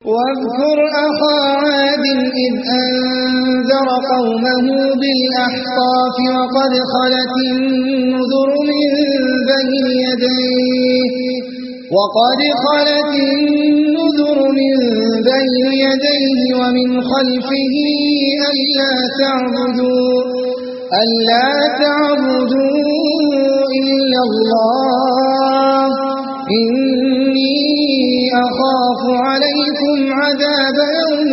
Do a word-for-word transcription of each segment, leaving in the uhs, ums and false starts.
واذكر أخا عاد إذ أنذر قومه بالأحقاف وقد خلت النذر من بين يديه وقد خلت النذر من بين يديه ومن خلفه ألا تعبدوا ألا تعبدوا إلا الله إني أخاف عليكم عذاب يوم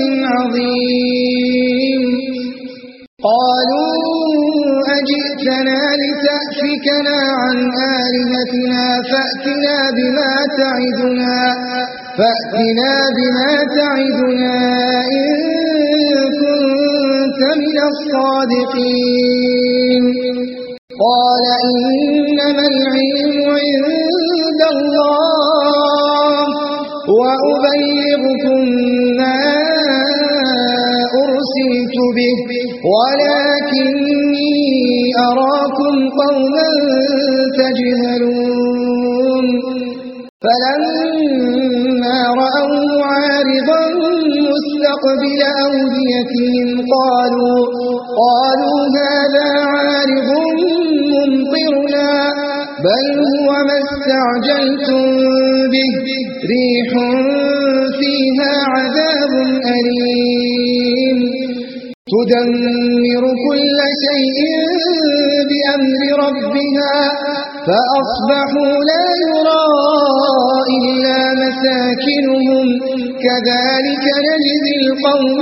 عظيم قالوا أجئتنا لتأفكنا عن آلهتنا فأتنا بما تعدنا فأتنا بما تعدنا إن كنت من الصادقين قال إنما العلم عند الله وأبلغكم ما أرسلت به ولكني أراكم قوما تجهلون فلما رأوا عارضا مستقبل أوديتهم قالوا قالوا هذا عارض ممطرنا بل هو ما استعجلتم به ريح فيها عذاب أليم تدمر كل شيء بأمر ربها فأصبحوا لا يرى إلا مساكنهم كذلك نجزي القوم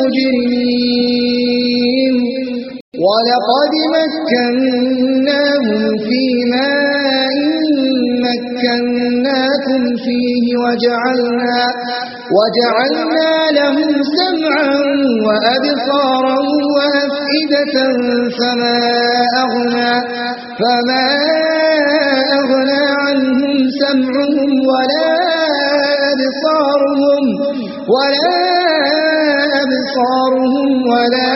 المجرمين ولقد مكناهم في ماء مكناكم فيه وجعلنا, وجعلنا لهم سمعا وأبصارا وأفئدة فما أغنى, فما أغنى عنهم سمعهم ولا أبصارهم ولا أبصارهم ولا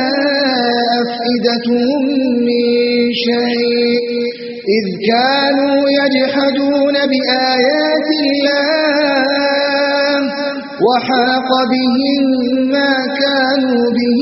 أفئدتهم من شيء إذ كانوا يجحدون بآيات الله وحاق بهم ما كانوا به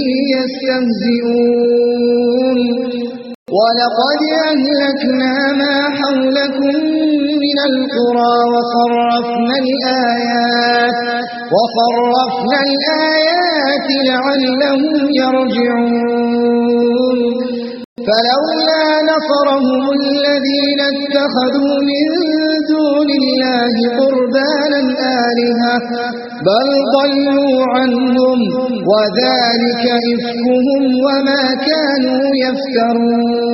يستهزئون ولقد أهلكنا ما حولكم من القرى وصرفنا الآيات وصرفنا الآيات لعلهم يرجعون فلولا نصرهم الذين اتخذوا من دون الله قربانا آلهة بل ضلوا عنهم وذلك إفكهم وما كانوا يفترون